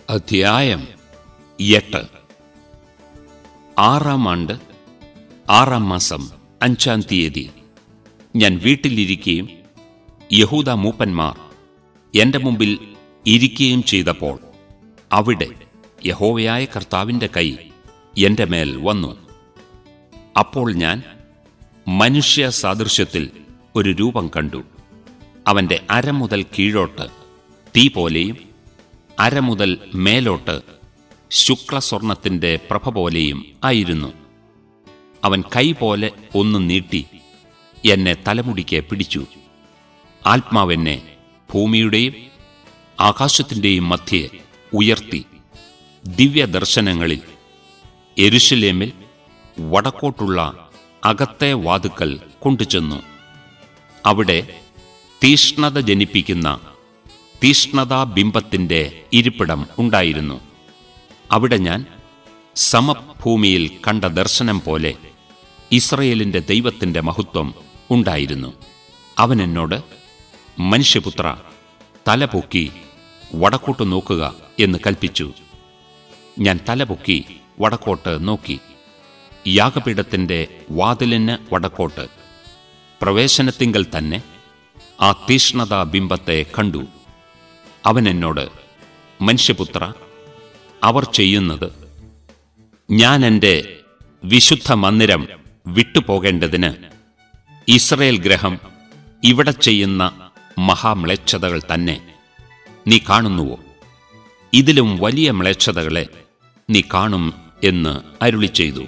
അധ്യായം 8. 6-ാം ആണ്ട് 6-ാം മാസം 5-ാം തീയതി ഞാൻ വീട്ടിലിരിക്കുകയും യഹൂദ മൂപ്പന്മാർ എന്റെ മുമ്പിൽ ഇരിക്കുകയും ചെയ്തപ്പോൾ അവിടെ യഹോവയായ കർത്താവിന്റെ കൈ എന്റെ മേൽ വന്നു. അപ്പോൾ ഞാൻ മനുഷ്യ സാദൃശ്യത്തിൽ ഒരു രൂപം കണ്ടു. അവന്റെ അര മുതൽ കീഴോട്ട് തീ പോലെയും അര മുതൽ മേലോട്ട് ശുക്ലസ്വർണത്തിന്റെ പ്രഭ പോലെയും ആയിരുന്നു. അവൻ കൈ പോലെ ഒന്ന് നീട്ടി എന്നെ തലമുടിക്ക് പിടിച്ചു. ആത്മാവെന്നെ ഭൂമിയുടെയും ആകാശത്തിന്റെയും മധ്യേ ഉയർത്തി ദിവ്യദർശനങ്ങളിൽ യെരൂശലേമിൽ വടക്കോട്ടുള്ള അകത്തെ വാതുക്കൽ കൊണ്ടുചെന്നു. അവിടെ തീഷ്ണത ജനിപ്പിക്കുന്ന തീഷ്ണതാബിംബത്തിന്റെ ഇരിപ്പിടം ഉണ്ടായിരുന്നു. അവിടെ ഞാൻ സമഭൂമിയിൽ കണ്ട ദർശനം പോലെ ഇസ്രായേലിന്റെ ദൈവത്തിന്റെ മഹത്വം ഉണ്ടായിരുന്നു. അവൻ എന്നോട്, മനുഷ്യപുത്ര, തലപൊക്കി വടക്കോട്ട് നോക്കുക എന്ന് കൽപ്പിച്ചു. ഞാൻ തലപൊക്കി വടക്കോട്ട് നോക്കി. യാഗപീഠത്തിന്റെ വാതിലിന് വടക്കോട്ട് പ്രവേശനത്തിങ്കൽ തന്നെ ആ തീഷ്ണതാബിംബത്തെ കണ്ടു. അവൻ എന്നോട്, മനുഷ്യപുത്ര, അവർ ചെയ്യുന്നത് ഞാൻ എന്റെ വിശുദ്ധ മന്ദിരം വിട്ടുപോകേണ്ടതിന് ഇസ്രായേൽ ഗൃഹം ഇവിടെ ചെയ്യുന്ന മഹാമ്ലേച്ഛതകൾ തന്നെ നീ കാണുന്നുവോ? ഇതിലും വലിയ മ്ലേച്ഛതകളെ നീ കാണും എന്ന് അരുളി ചെയ്തു.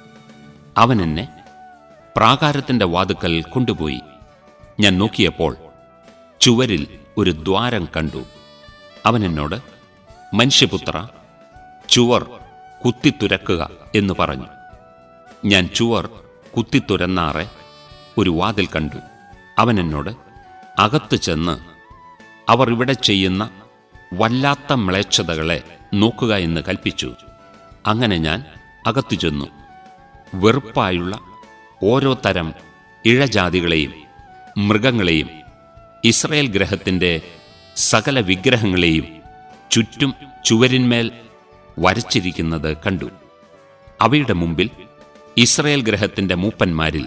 അവൻ എന്നെ പ്രാകാരത്തിന്റെ വാതുക്കൽ കൊണ്ടുപോയി. ഞാൻ നോക്കിയപ്പോൾ ചുവരിൽ ഒരു ദ്വാരം കണ്ടു. അവൻ എന്നോട്, മനുഷ്യപുത്ര, ചുവർ കുത്തിത്തുരക്കുക എന്ന് പറഞ്ഞു. ഞാൻ ചുവർ കുത്തിത്തുരന്നാറെ ഒരു വാതിൽ കണ്ടു. അവൻ എന്നോട്, അകത്ത് ചെന്ന് അവർ ഇവിടെ ചെയ്യുന്ന വല്ലാത്ത മ്ലേച്ഛതകളെ നോക്കുക എന്ന് കൽപ്പിച്ചു. അങ്ങനെ ഞാൻ അകത്തു ചെന്നു. വെറുപ്പായുള്ള ഓരോ തരം ഇഴജാതികളെയും മൃഗങ്ങളെയും ഇസ്രായേൽ ഗൃഹത്തിന്റെ സകല വിഗ്രഹങ്ങളെയും ചുറ്റും ചുവരിന്മേൽ വരച്ചിരിക്കുന്നത് കണ്ടു. അവയുടെ മുമ്പിൽ ഇസ്രായേൽ ഗൃഹത്തിന്റെ മൂപ്പന്മാരിൽ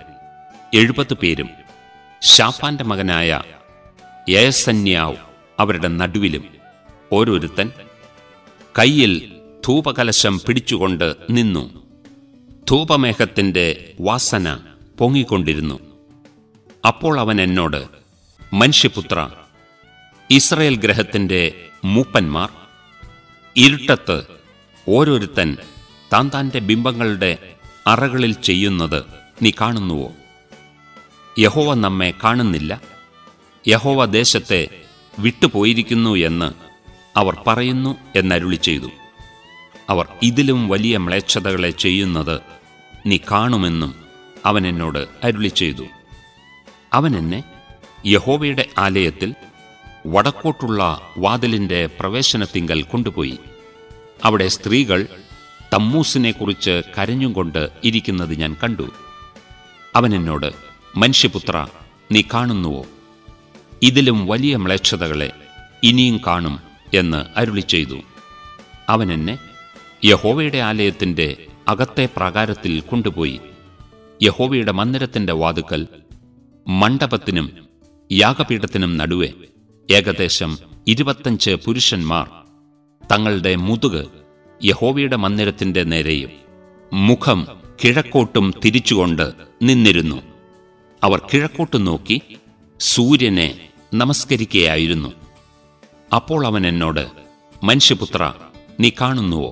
70 പേരും ശാഫാന്റെ മകനായ യയസന്യാവ് അവരുടെ നടുവിലും ഓരോരുത്തൻ കയ്യിൽ ധൂപകലശം പിടിച്ചുകൊണ്ട് നിന്നു. ധൂപമേഘത്തിന്റെ വാസന പൊങ്ങിക്കൊണ്ടിരുന്നു. അപ്പോൾ അവൻ എന്നോട്, മനുഷ്യപുത്ര, ഇസ്രായേൽ ഗൃഹത്തിന്റെ മൂപ്പന്മാർ ഇരുട്ടത്ത് ഓരോരുത്തൻ താൻ താന്റെ ബിംബങ്ങളുടെ അറകളിൽ ചെയ്യുന്നത് നീ കാണുന്നുവോ? യഹോവ നമ്മെ കാണുന്നില്ല, യഹോവ ദേശത്തെ വിട്ടുപോയിരിക്കുന്നു എന്ന് അവർ പറയുന്നു എന്നരുളി ചെയ്തു. അവർ ഇതിലും വലിയ മ്ലേച്ഛതകളെ ചെയ്യുന്നത് നീ കാണുമെന്നും അവൻ എന്നോട് അരുളി ചെയ്തു. അവൻ എന്നെ യഹോവയുടെ ആലയത്തിൽ വടക്കോട്ടുള്ള വാതിലിന്റെ പ്രവേശനത്തിങ്കൽ കൊണ്ടുപോയി. അവിടെ സ്ത്രീകൾ തമ്മൂസിനെക്കുറിച്ച് കരഞ്ഞുകൊണ്ട് ഇരിക്കുന്നത് ഞാൻ കണ്ടു. അവൻ എന്നോട്, മനുഷ്യപുത്ര, നീ കാണുന്നുവോ? ഇതിലും വലിയ മ്ലേച്ഛതകളെ ഇനിയും കാണും എന്ന് അരുളി ചെയ്തു. അവൻ എന്നെ യഹോവയുടെ ആലയത്തിന്റെ അകത്തെ പ്രാകാരത്തിൽ കൊണ്ടുപോയി. യഹോവയുടെ മന്ദിരത്തിന്റെ വാതുക്കൽ മണ്ഡപത്തിനും യാഗപീഠത്തിനും നടുവെ ഏകദേശം 25 പുരുഷന്മാർ തങ്ങളുടെ മുതുക് യഹോവയുടെ മന്ദിരത്തിന്റെ നേരെയും മുഖം കിഴക്കോട്ടും തിരിച്ചുകൊണ്ട് നിന്നിരുന്നു. അവർ കിഴക്കോട്ട് നോക്കി സൂര്യനെ നമസ്കരിക്കുകയായിരുന്നു. അപ്പോൾ അവൻ എന്നോട്, മനുഷ്യപുത്ര, നീ കാണുന്നുവോ?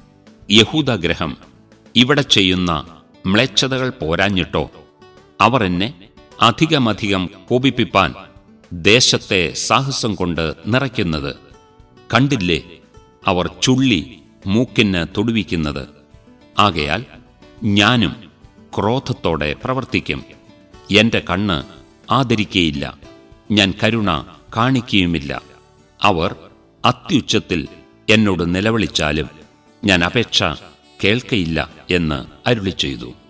യഹൂദഗൃഹം ഇവിടെ ചെയ്യുന്ന മ്ലേച്ഛതകൾ പോരാഞ്ഞിട്ടോ അവർ എന്നെ അധികമധികം കോപിപ്പിപ്പാൻ ദേശത്തെ സാഹസം കൊണ്ട് നിറയ്ക്കുന്നത്? കണ്ടില്ലേ അവർ ചുള്ളി മൂക്കിന് തൊടുവിക്കുന്നത്? ആകയാൽ ഞാനും ക്രോധത്തോടെ പ്രവർത്തിക്കും. എന്റെ കണ്ണ് ആദരിക്കയില്ല, ഞാൻ കരുണ കാണിക്കുകയുമില്ല. അവർ അത്യുച്ചത്തിൽ എന്നോട് നിലവിളിച്ചാലും ഞാൻ അപേക്ഷ കേൾക്കയില്ല എന്ന് അരുളി ചെയ്തു.